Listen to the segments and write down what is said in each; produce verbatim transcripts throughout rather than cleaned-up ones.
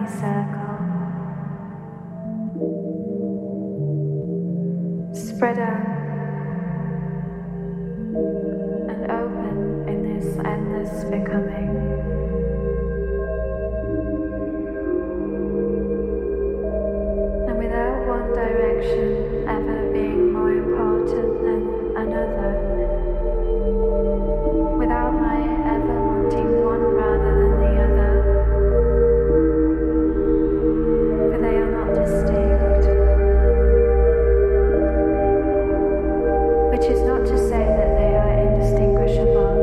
circle, spread out and open in this endless becoming. And without one direction ever being more important than another, without my ever wanting one rather than the other, for they are not distinct. Which is not to say that they are indistinguishable.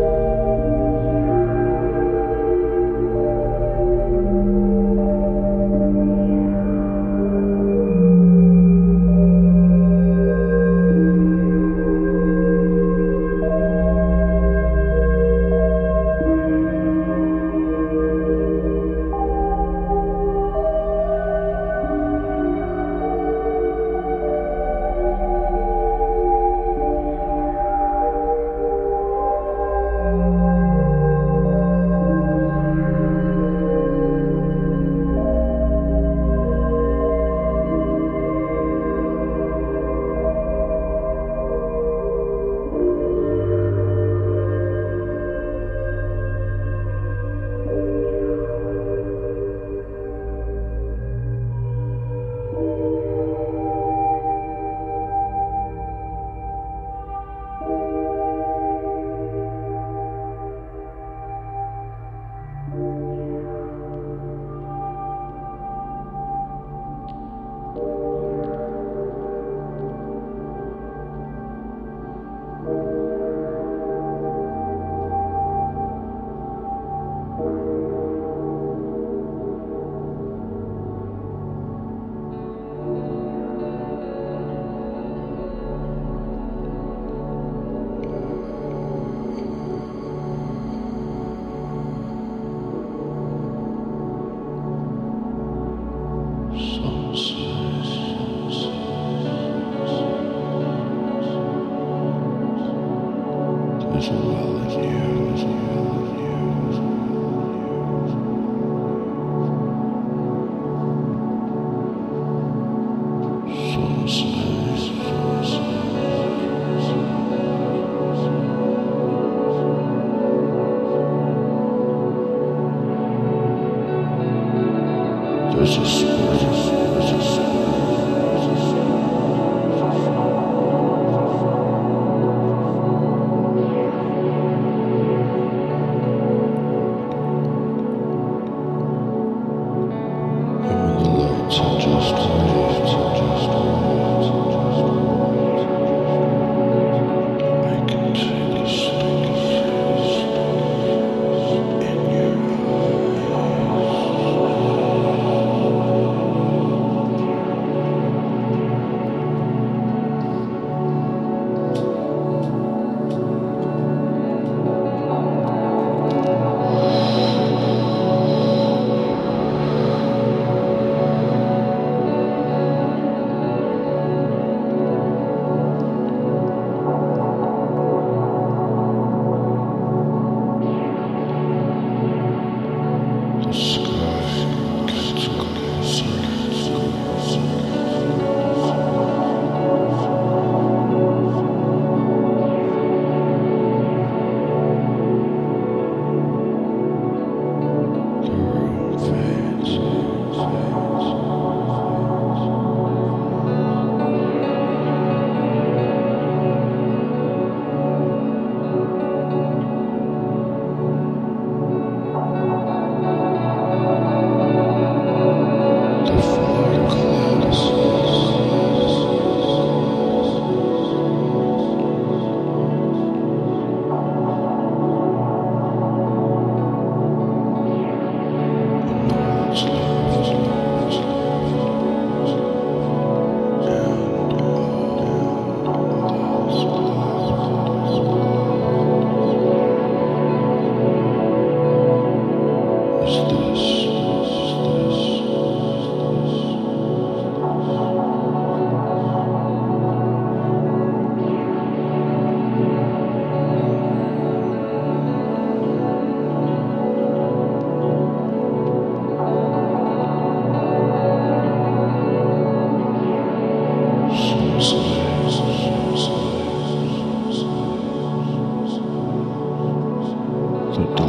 Thank you.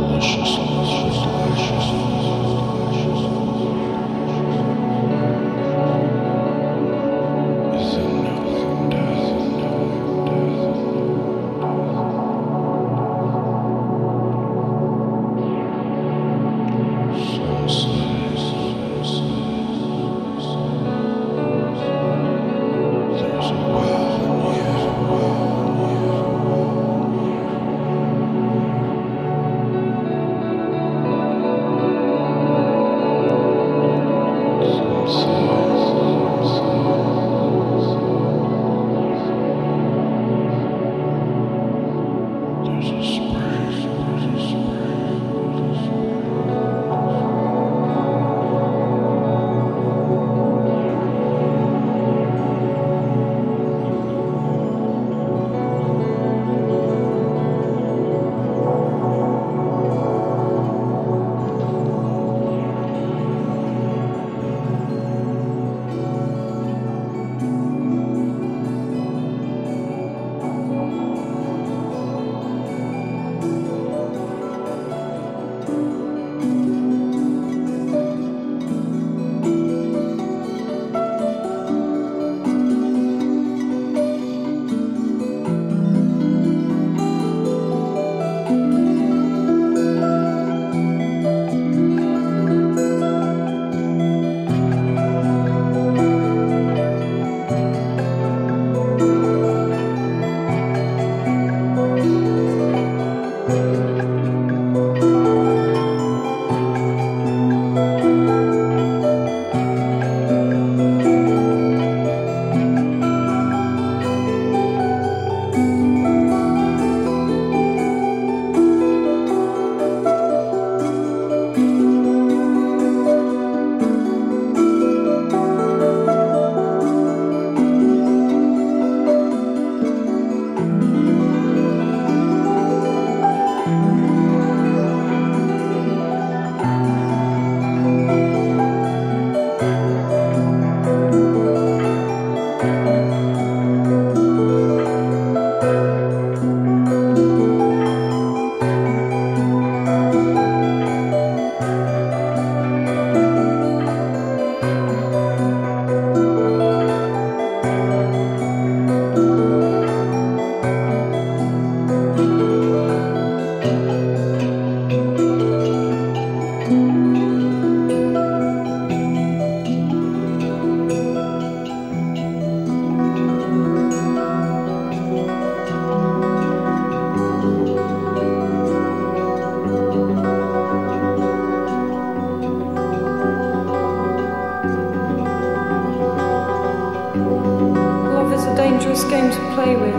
dangerous game to play with.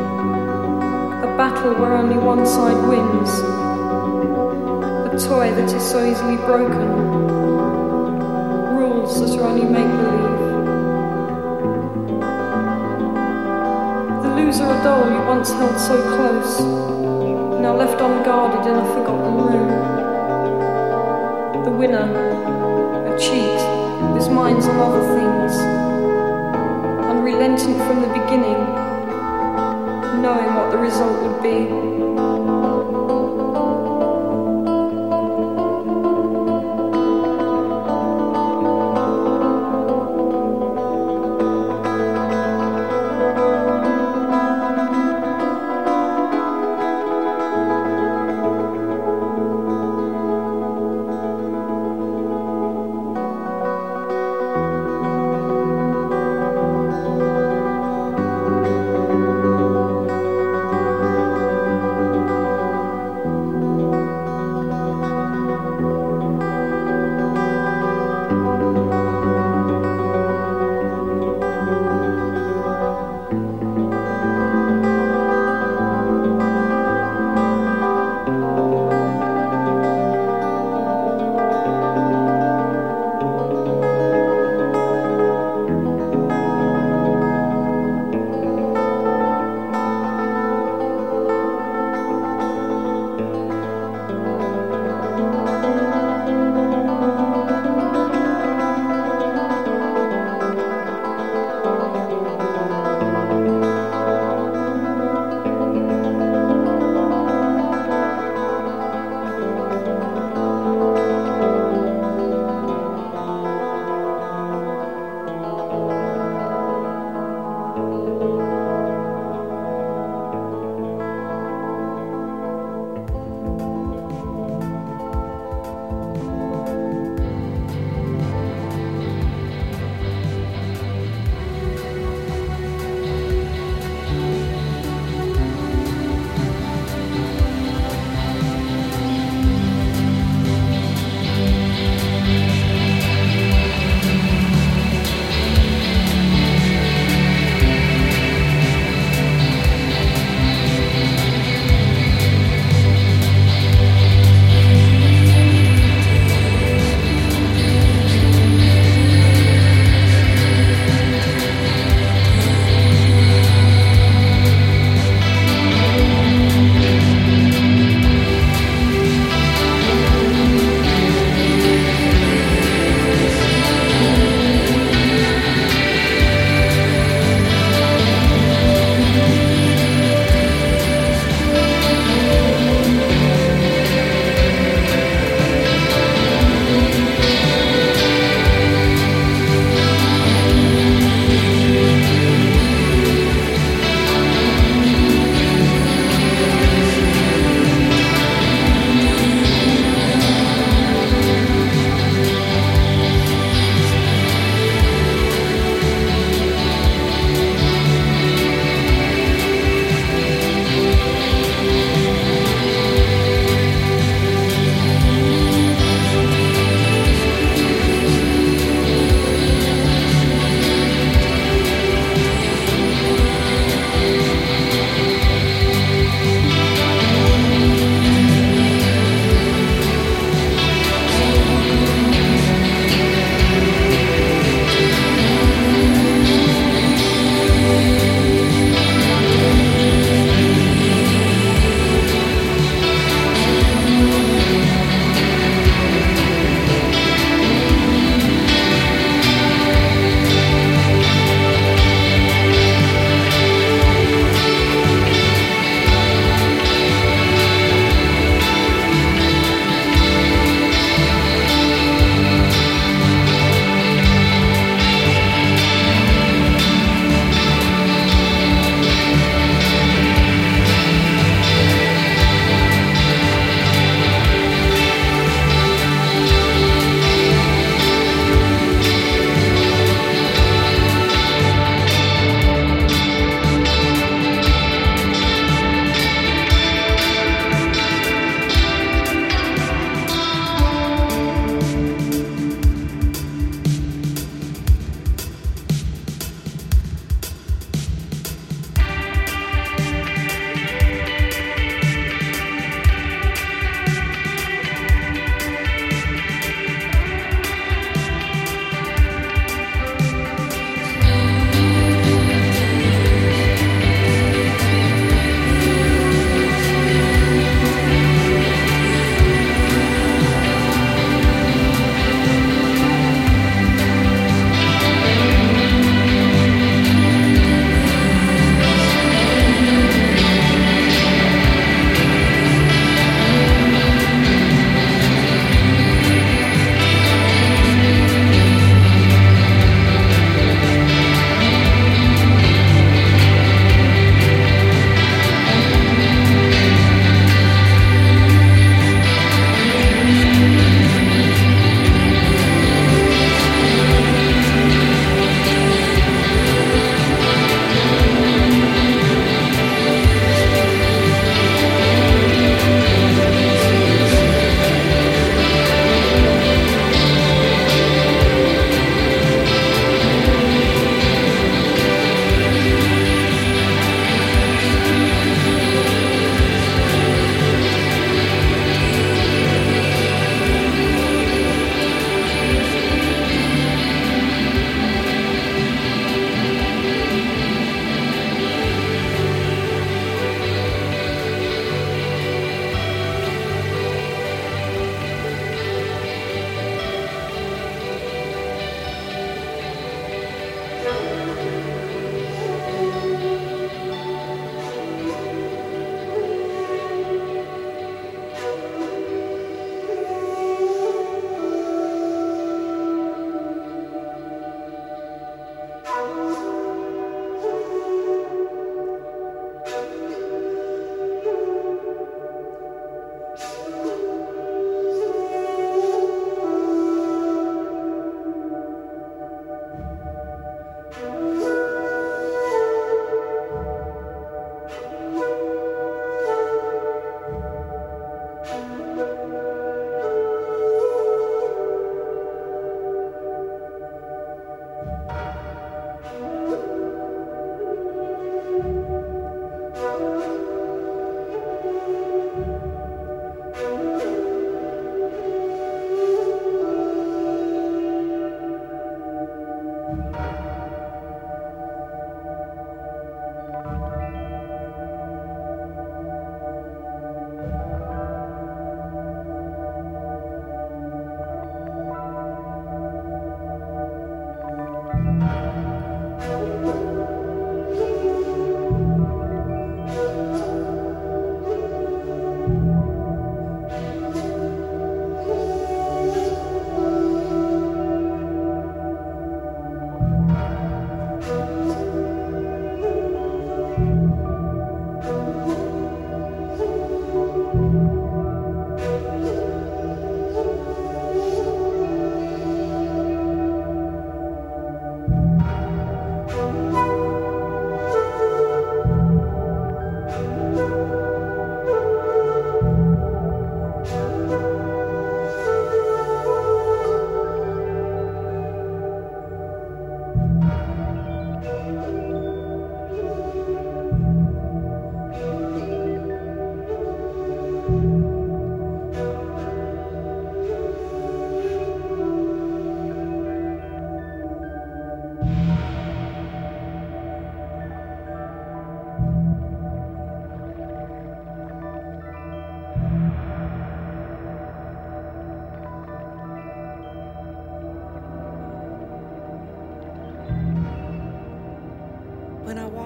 A battle where only one side wins. A toy that is so easily broken. Rules that are only make-believe. The loser, a doll you once held so close, now left unguarded in a forgotten room. The winner, a cheat, whose mind's on other things, unrelentant from the beginning, knowing what the result would be.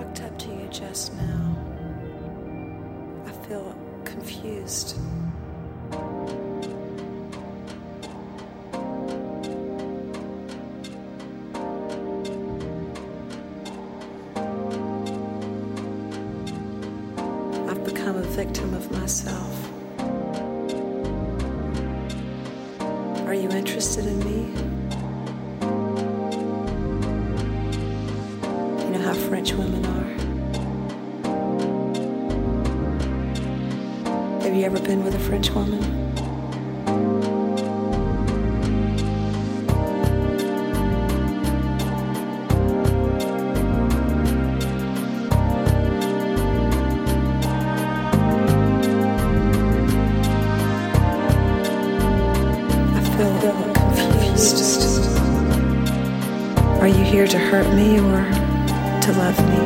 walked up to you just now, I feel confused. I've become a victim of myself. Are you interested in me? You know how French women are. Have you ever been with a French woman? Are you here to hurt me or to love me?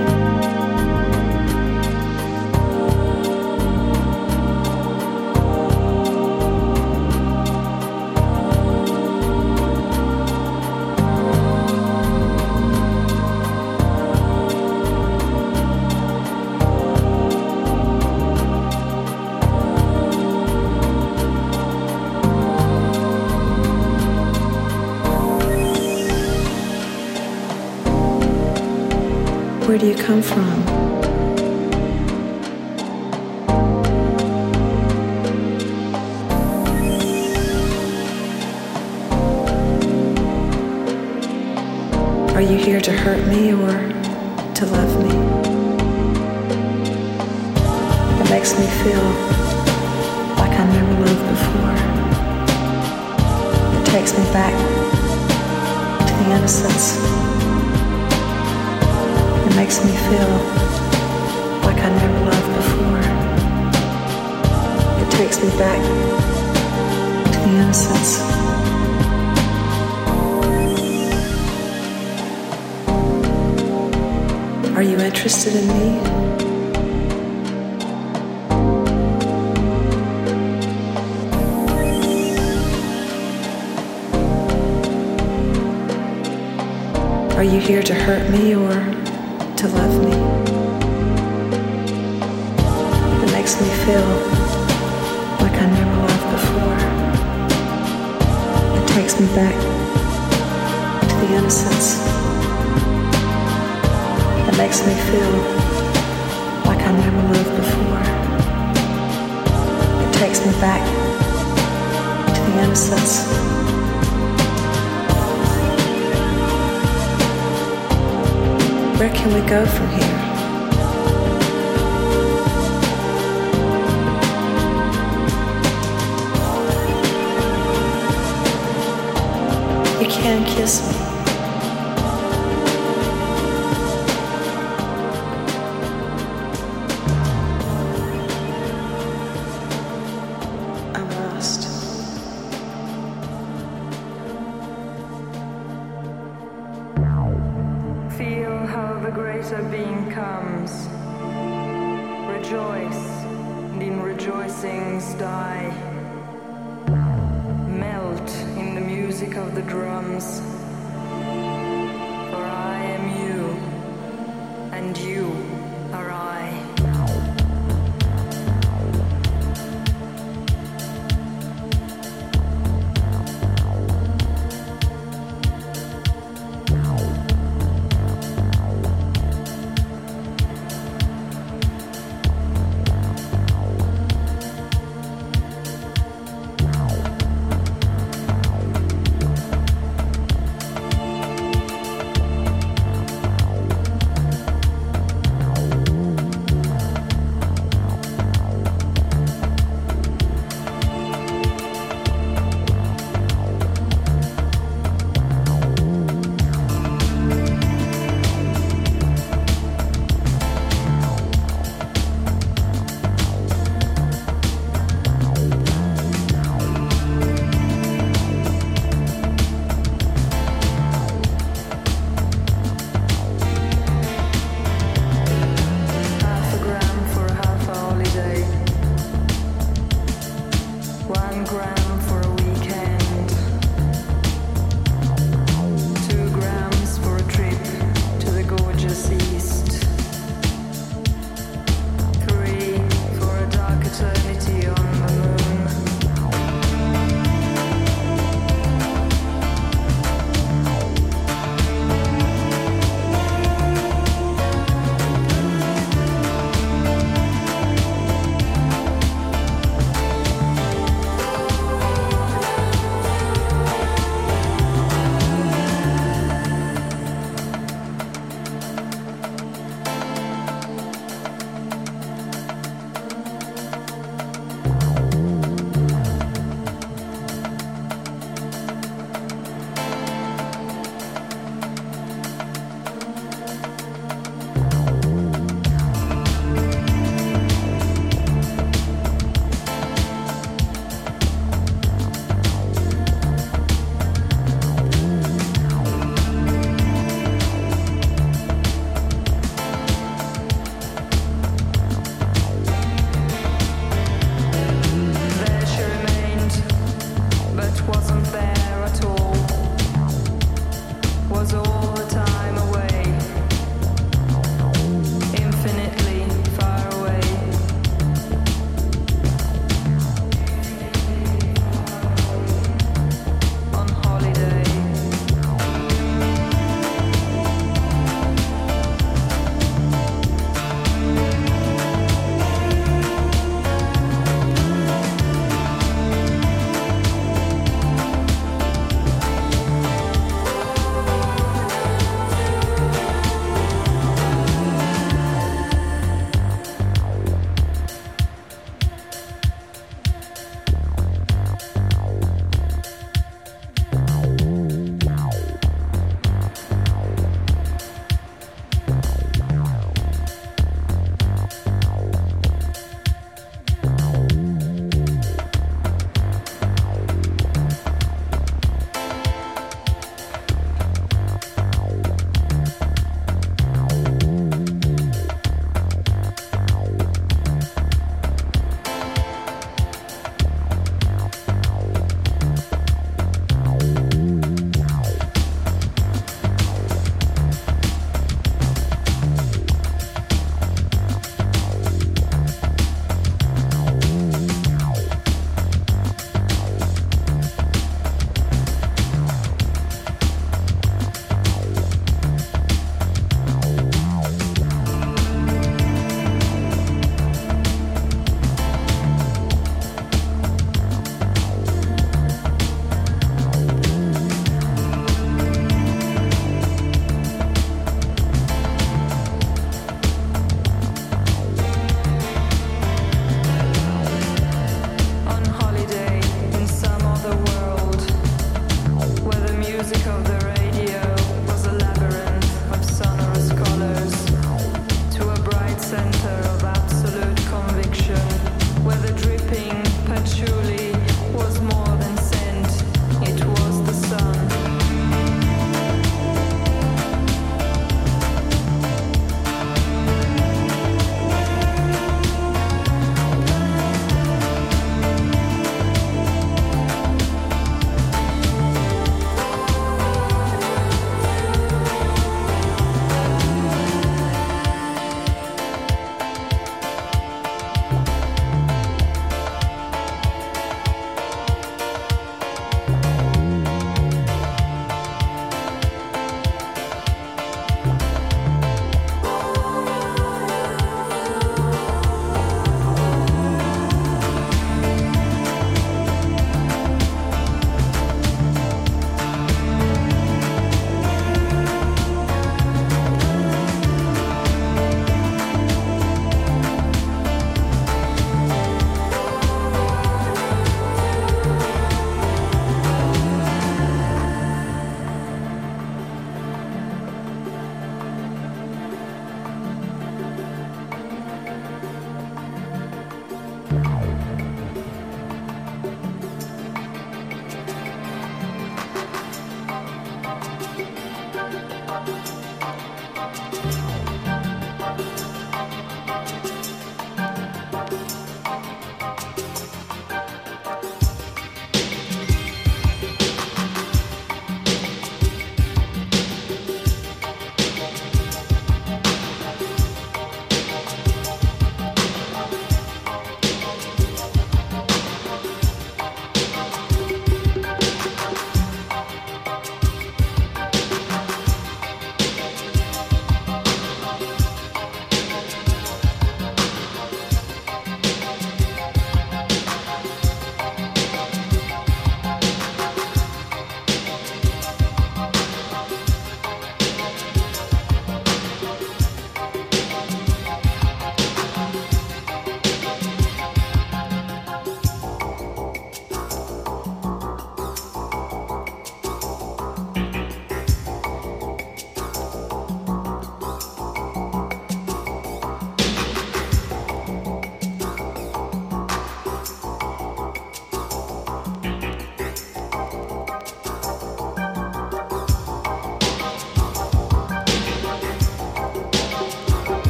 Where do you come from? Are you here to hurt me or to love me? It makes me feel like I never loved before. It takes me back to the innocence. It makes me feel like I never loved before. It takes me back to the innocence. Are you interested in me? Are you here to hurt me or to love me? It makes me feel like I never loved before. It takes me back to the innocence. It makes me feel like I never loved before. It takes me back to the innocence. Where can we go from here? You can't kiss me. I'm lost. Feel how the greater being comes. Rejoice, and in rejoicings die. Melt in the music of the drums. For I am you, and you are I.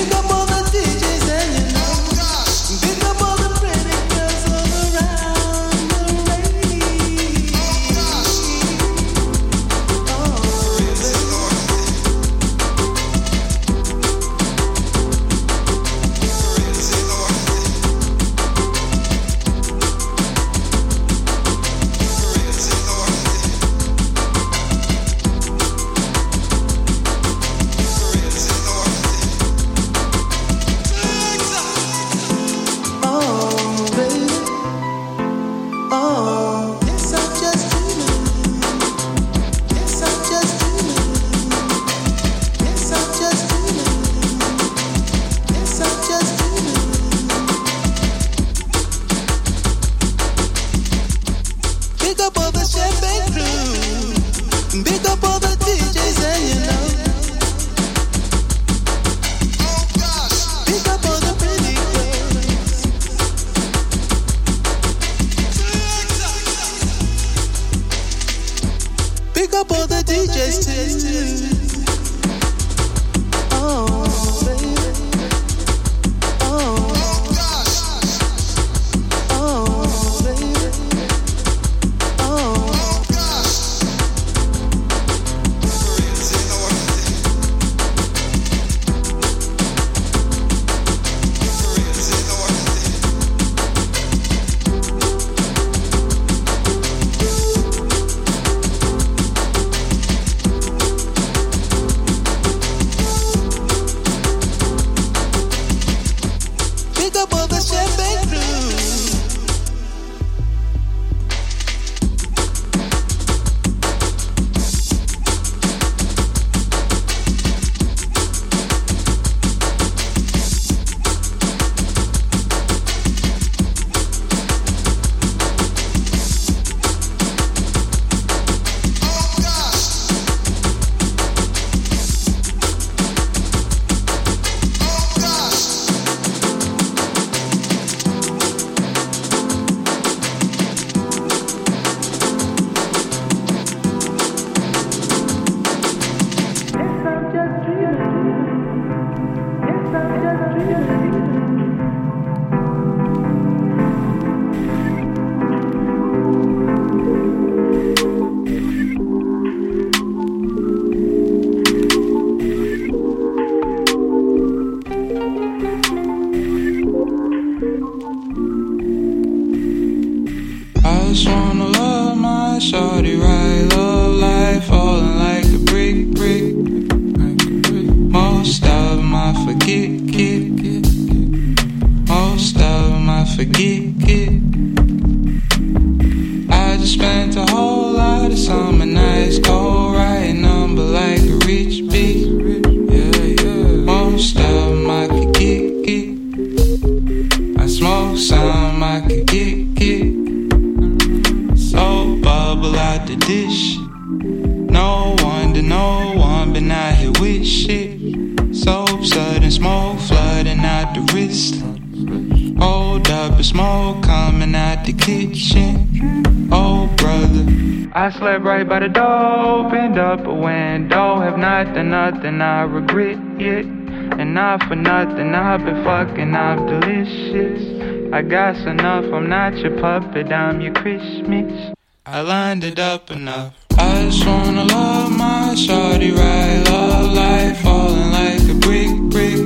Nothing I regret yet, and not for nothing I've been fucking up delicious. I got enough, I'm not your puppet, I'm your Christmas. I lined it up enough. I just wanna love my shawty right, love life falling like a brick, brick.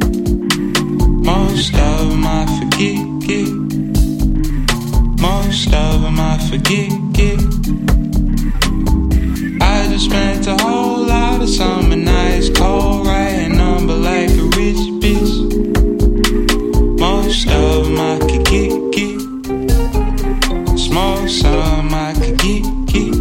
Most of them I forget, get. Most of them I forget, get. I just spent a whole lot of summer nights cold writing number like a rich bitch. Most of them I could get, get. Smoke some I could get, get.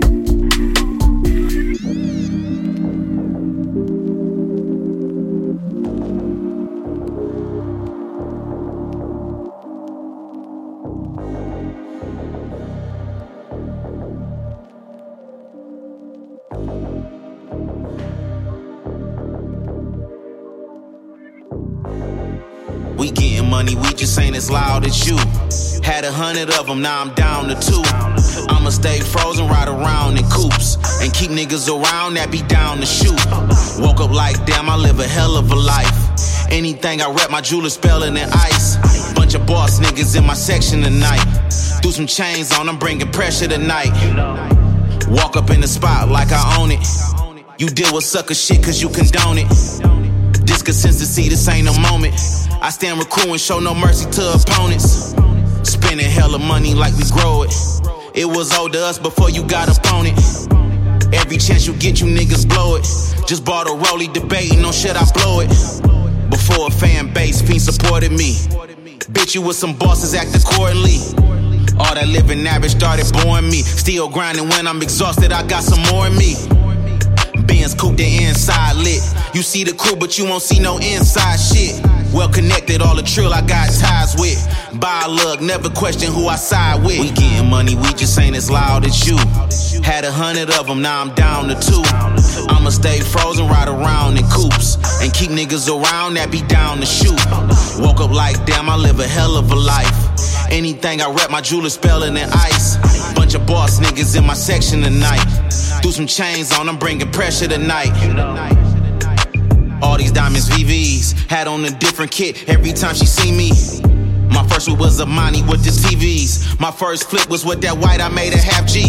We getting money, we just ain't as loud as you. Had a hundred of them, now I'm down to two. I'ma stay frozen, ride around in coops, and keep niggas around that be down to shoot. Woke up like damn, I live a hell of a life. Anything I rep, my jeweler spelling in ice. Bunch of boss niggas in my section tonight. Threw some chains on, I'm bringing pressure tonight. Walk up in the spot like I own it. You deal with sucker shit cause you condone it. This consistency, this ain't no moment. I stand with crew and show no mercy to opponents. Spending hella money like we grow it. It was owed to us before you got up on it. Every chance you get, you niggas blow it. Just bought a rollie debating on shit, I blow it. Before a fan base, fiend supported me. Bitch, you with some bosses, act accordingly. All that living average started boring me. Still grinding when I'm exhausted, I got some more in me. Benz coupe, the inside lit. You see the crew, but you won't see no inside shit. Well connected, all the trill I got ties with. Buy a look, never question who I side with. We getting money, we just ain't as loud as you. Had a hundred of them, now I'm down to two. I'ma stay frozen, ride around in coupes. And keep niggas around that be down to shoot. Woke up like, damn, I live a hell of a life. Anything I rep, my jeweler spelling in ice. Bunch of boss niggas in my section tonight. Threw some chains on, I'm bringing pressure tonight. All these diamonds V Vs. Had on a different kit every time she see me. My first one was a Monty with the T Vs. My first flip was with that white, I made a half G.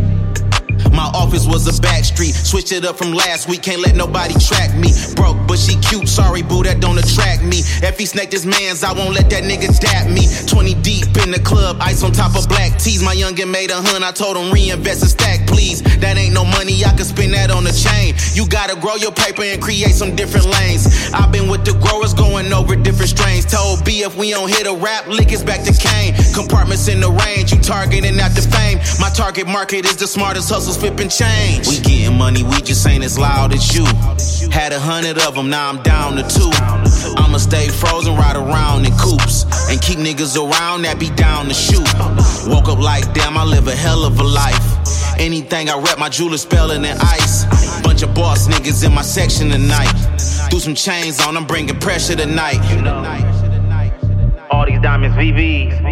My office was a back street. Switched it up from last week, can't let nobody track me. Broke, but she cute, sorry boo, that don't attract me. If he snaked his mans, I won't let that nigga dap me. twenty deep in the club, ice on top of black tees. My youngin' made a hun, I told him reinvest a stack, please. That ain't no money, I can spend that on the chain. You gotta grow your paper and create some different lanes. I've been with the growers going over different strains. Told B if we don't hit a rap, lick it's back to Kane. Compartments in the range, you targeting after fame. My target market is the smartest hustles, flipping change. We getting money, we just ain't as loud as you. Had a hundred of them, now I'm down to two. I'ma stay frozen, ride around in coupes. And keep niggas around that be down to shoot. Woke up like, damn, I live a hell of a life. Anything I rep, my jeweler spelling in ice. Bunch of boss niggas in my section tonight. Threw some chains on, I'm bringing pressure tonight. All these diamonds V Vs.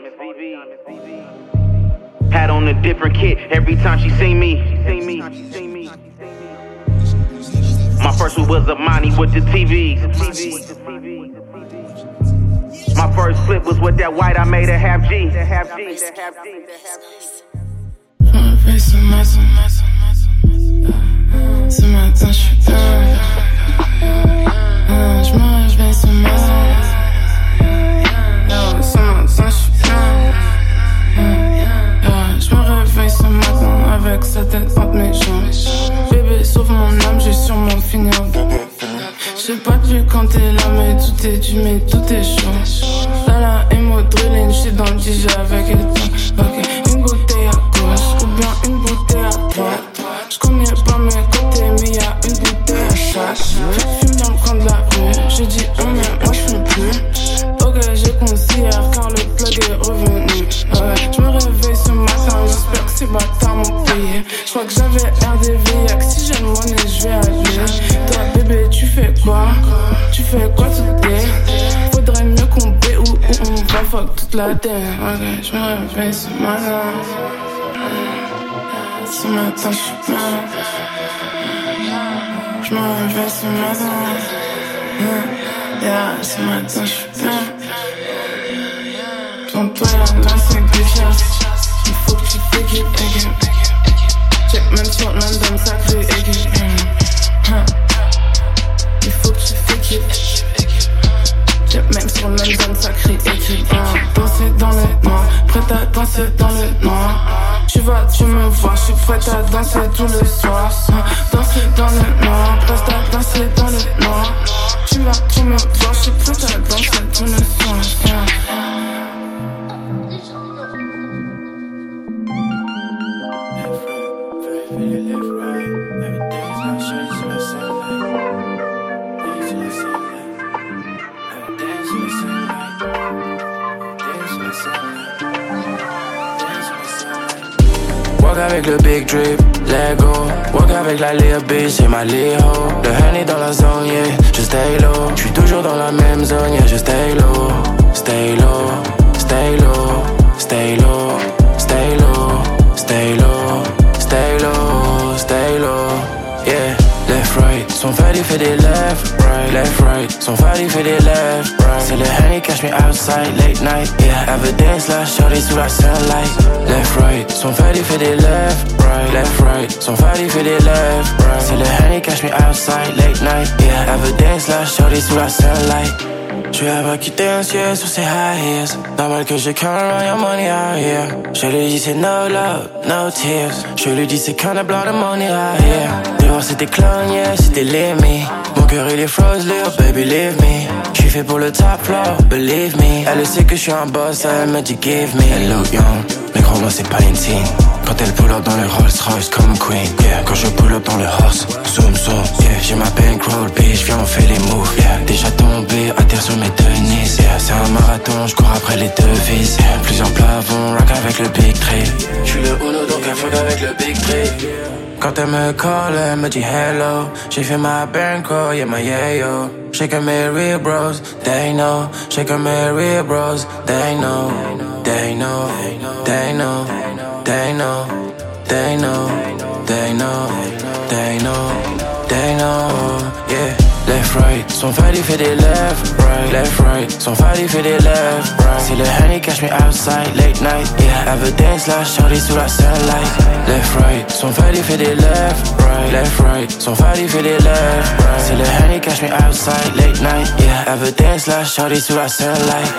Had on a different kit every time she see me. My first one was a Monty with the T Vs. My first flip was with that white, I made a half G. Ce matin, ce matin, je suis bien. Je me réveille ce matin. Ce matin, je suis bien. Je me réveille ce matin avec sa tête entre mes jambes. Bébé, sauve mon âme, j'ai sûrement fini en bébé. J'ai pas dû quand t'es là, mais tout est dû, mais tout est chaud. Là, là, émo drilling, j'suis dans le D J avec Ethan. Ok, une bouteille à gauche, ou bien une bouteille à droite. J'connais pas mes côtés, mais y'a une bouteille à chaque. Fume dans le coin de la rue, j'ai dit un, mais moi j'fume plus. Ok, j'ai considère car le plug est revenu. Ouais, j'me réveille ce matin, j'espère que ces bâtards m'ont payé. J'crois que j'avais R D V, y'a que si j'ai le monnaie, j'vais aller. Toi bébé, tu fais quoi? Tu fais quoi today? Faudrait mieux qu'on paie ou, ou on va fuck toute la terre. Ok, j'me réveille ce matin. Ce matin, j'suis bien. J'me réveille ce matin. Yeah, ce matin, j'suis bien. Ton toi, là, c'est Gucci. Il faut que tu fake it again. Check même sur London, sacré again. Il faut que tu fake it. Check même sur London, sacré again. Danser dans le noir, prête à danser dans le noir. Tu vas, tu me vois, je suis prête à danser tout le soir. Danser dans le noir, prête à danser dans le noir. Tu vas, tu me vois, je suis prête à danser tout le soir. Walk avec le big drip, Lego. Walk avec la little bitch, c'est ma little hoe. Le honey dans la zone, yeah, je stay low. J'suis toujours dans la même zone, yeah, je stay low. Stay low, stay low, stay low, stay low, stay low, stay low, stay low, yeah. Left, right, son fait il fait des left, right, left, right. son body fait des left, right. C'est le honey catch me outside, late night, yeah. Evidence là, shorty sous la sunlight. Left, right, son body fait des left, right. Left, right, son body fait des left, right. C'est le honey catch me outside, late night, yeah. Evidence là, shorty sous la sunlight. Je vais avoir quitté un ciel sur ses high heels. Normal que je count around your money out here. Je lui dis c'est no love, no tears. Je lui dis c'est kinda blood the money out here. Dehors c'était clown, yeah, c'était l'ennemi. Mon cœur il est froze, little baby, leave me. J'suis fait pour le top floor, believe me. Elle sait que j'suis un boss, elle me dit give me. Elle look young, mais gros moi c'est pas une teen. Quand elle pull up dans le Rolls Royce comme queen, yeah. Quand je pull up dans le horse, zoom zoom, yeah. J'ai ma bankroll, bitch, viens on fait les moves, yeah. Déjà tombé, à terre sur mes deux knees, yeah. C'est un marathon, j'cours après les devises, yeah. Plusieurs plafonds, rock avec le big three. J'suis le Uno donc elle fuck avec le big three. Quand elle me call, elle me dit hello. J'ai fait ma bankroll, yeah, my yayo. J'ai comme mes real bros, they know. J'ai comme mes real bros, they know. They know, they know. They know, they know, they know, they know, they know, yeah. Left, right, son body fait des left, right. Left, right, son body fait des left, right. C'est le honey catch me outside, late night, yeah. Evidence là, shorty sous la sunlight. Left, right, son body fait des left, right. Left, right, son body fait des left, right. C'est le honey catch me outside, late night, yeah. Evidence là, shorty sous la sunlight.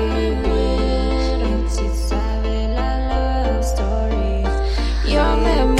Yo me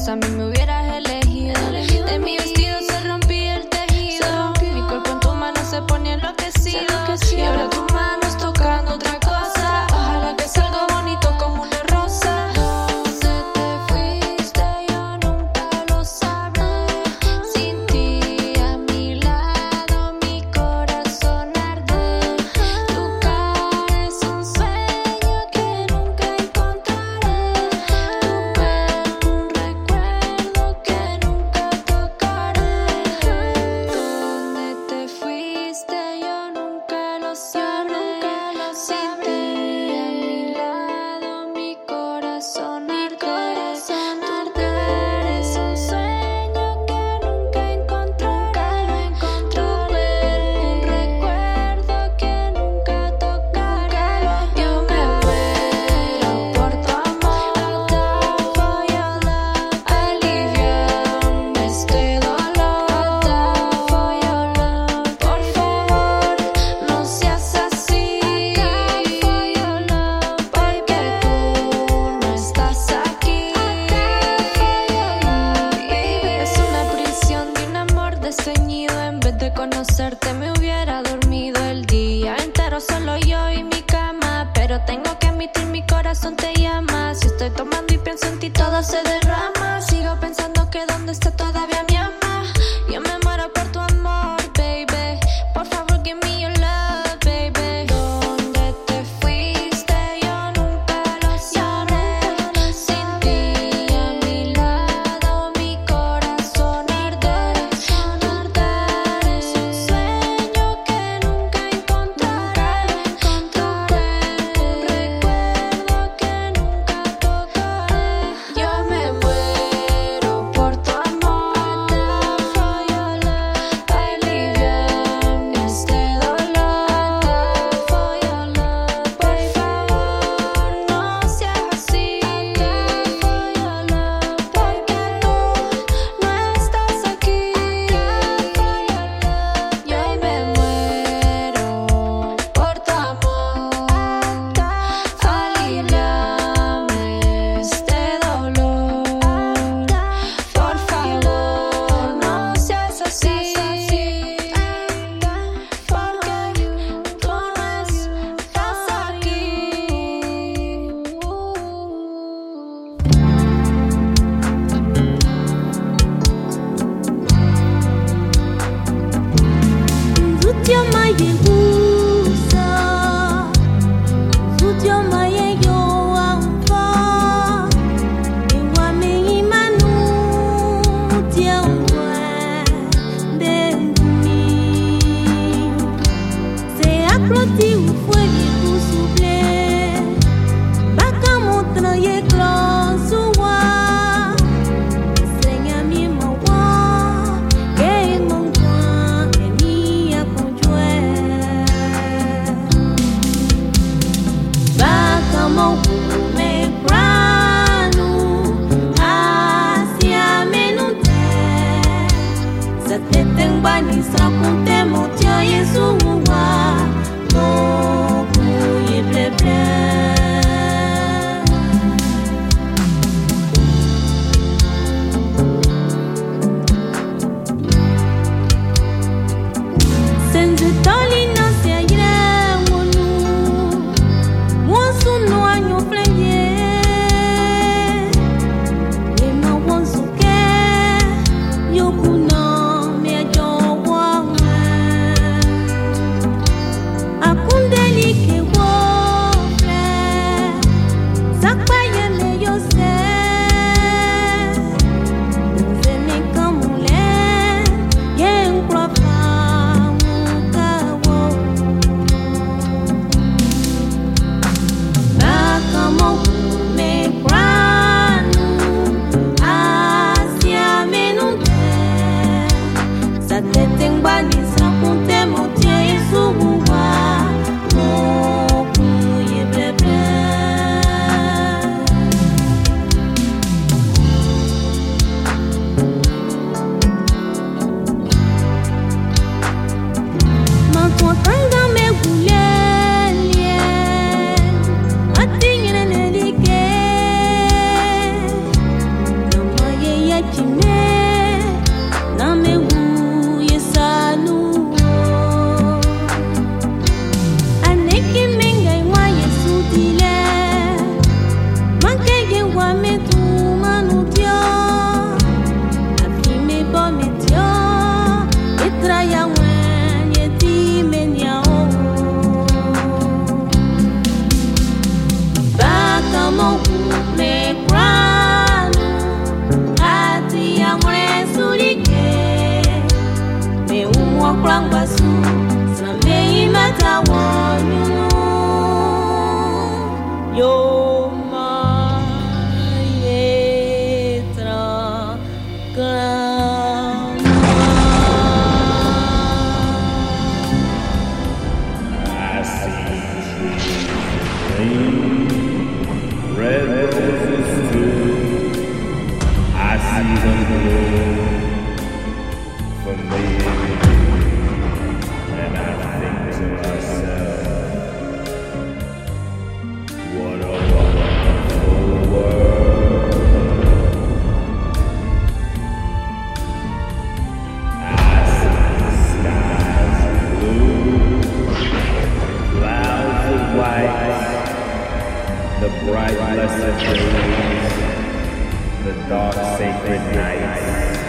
vos a mí me hubieras elegido. De mi vestido se rompía el tejido, mi cuerpo en tu mano se ponía enloquecido, y ahora tus manos tocando otra cosa. Ojalá que salga bonito como una rosa. ¿Dónde te fuiste? Yo nunca lo sabré. Sin ti a mi lado mi corazón arde. Tu cara es un sueño que nunca encontraré. Tu cuerpo un recuerdo que nunca tocaré. ¿Dónde te fuiste? Yo nunca lo sabré. Sin ti a mi lado mi corazón arde. Tu cara es un sueño que nunca encontraré. Tu cuerpo un recuerdo que nunca tocaré. Yo me muero por tu amor. Die for your love. Aliviame este dolor. Die for your love. Por favor, no seas así. Die for your love. Porque tú no estás aquí. Die for your love, baby. Es una prisión de un amor desteñido. En vez de conocerte me hubiera dormido el día entero solo yo y mi cama. Pero tengo que admitir, mi corazón te llama. Si estoy tomando y pienso en ti, todo se derrama. Sigo pensando que dónde está todavía mi alma. Yo me muero por tu amor, baby. Por favor, give me your love, baby. ¿Dónde te fuiste? Yo nunca lo sabré. Sin ti a mi lado mi corazón arde. Tu cara es un sueño que nunca encontraré. Tu cuerpo un recuerdo que nunca tocaré. Yo me muero por tu amor. the bright blessed days, the dark sacred nights.